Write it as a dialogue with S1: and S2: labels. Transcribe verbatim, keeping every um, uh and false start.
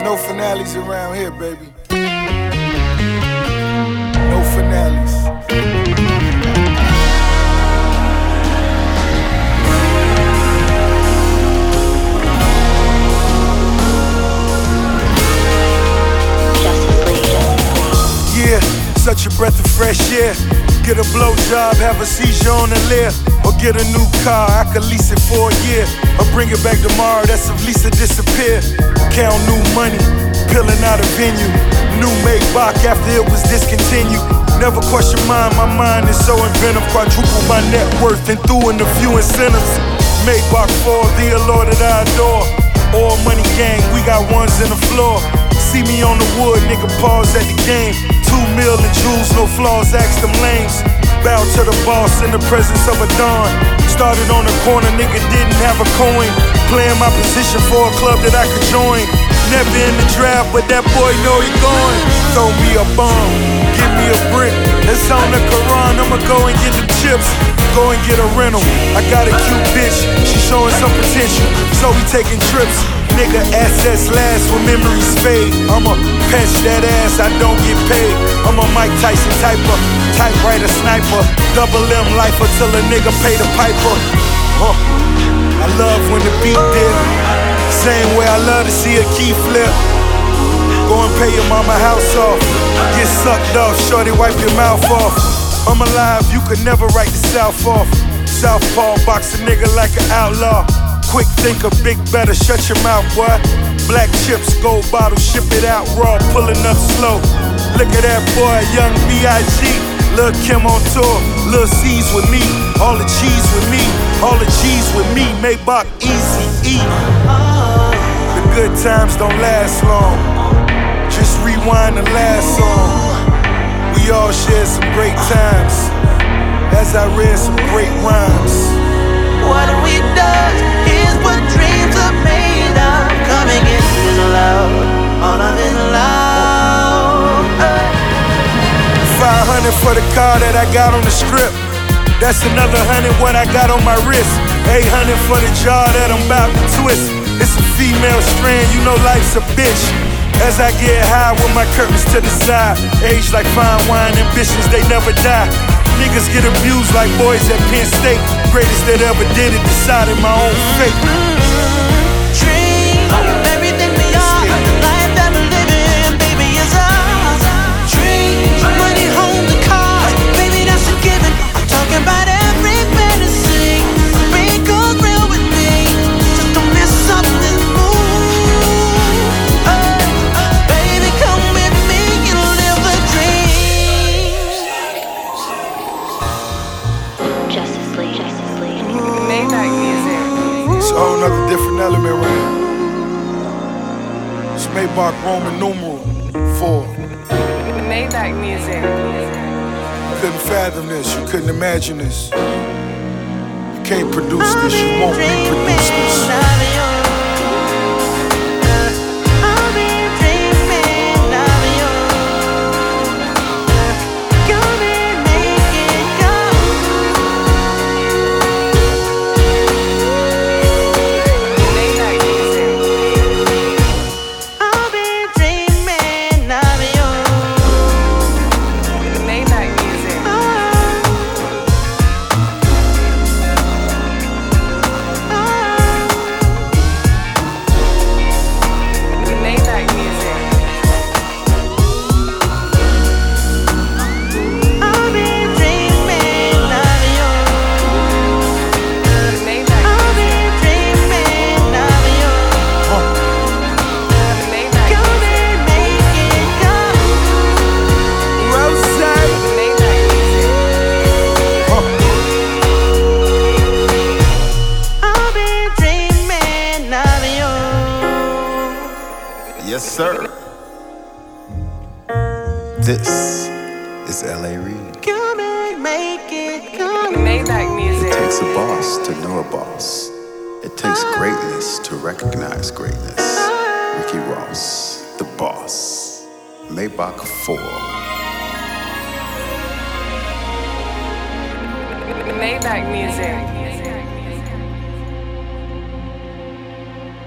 S1: no finales around here, baby. No finales. Yeah, such a breath of fresh air. Get a blowjob, have a seizure on the lift. Or get a new car, I could lease it for a year. Or bring it back tomorrow, that's if Lisa disappear. Count new money, peeling out a venue. New Maybach after it was discontinued. Never question mine, my mind is so inventive. Quadruple my net worth and threw in a few incentives. Maybach for the allure that I adore. All money gang, we got ones in the floor. See me on the wood, nigga pause at the game. Two mil and jewels, no flaws, ask them lames. Bow to the boss in the presence of a dawn. Started on the corner, nigga didn't have a coin. Playing my position for a club that I could join. Never in the draft, but that boy know he going. Throw me a bomb, give me a brick. It's on the Quran, I'ma go and get the chips. Go and get a rental. I got a cute bitch, she showing some potential. So we taking trips. Nigga, assets last when memories fade. I'ma patch that ass, I don't get paid. I'm a Mike Tyson typer, typewriter sniper. Double M lifer till a nigga pay the piper. Huh. I love when the beat dip. Same way I love to see a key flip. Go and pay your mama house off. Get sucked off, shorty wipe your mouth off. I'm alive, you could never write the South off. Southpaw box a nigga like an outlaw. Quick thinker, big better, shut your mouth, boy. Black chips, gold bottle, ship it out raw, pulling up slow. Look at that boy, young B I G Lil' Kim on tour, Lil' C's with me. All the cheese with me, all the cheese with me. Maybach, easy, E. The good times don't last long. Just rewind the last song. We all shared some great times. As I read some great rhymes.
S2: What we done is what dreams are made of. Coming in is loud, all of it loud.
S1: Five hundred for the car that I got on the strip. That's another hundred what I got on my wrist. Eight hundred for the jaw that I'm about to twist. It's a female strand, you know life's a bitch. As I get high with my curtains to the side. Age like fine wine, ambitions they never die. Niggas get abused like boys at Penn State. Greatest that ever did it, decided my own fate.
S2: Dream, everything we are, the life that we're living, baby, is ours. Dream, money, homes, and cars, baby, that's a given. I'm talking about every fantasy. Break goes real with me, just don't mess up this mood. Uh, baby, come with me and live the dream.
S3: Justice League, Justice League.
S4: Maybach music.
S1: It's a whole nother different element right here. It's Maybach Roman numeral four.
S4: Maybach music.
S1: You couldn't fathom this, you couldn't imagine this. You can't produce this, you won't reproduce this.
S5: Yes, sir. This is L A Reid.
S2: Come and make it come.
S4: Maybach music.
S5: It takes a boss to know a boss. It takes greatness to recognize greatness. Ricky Ross, the boss. Maybach four.
S4: Maybach music.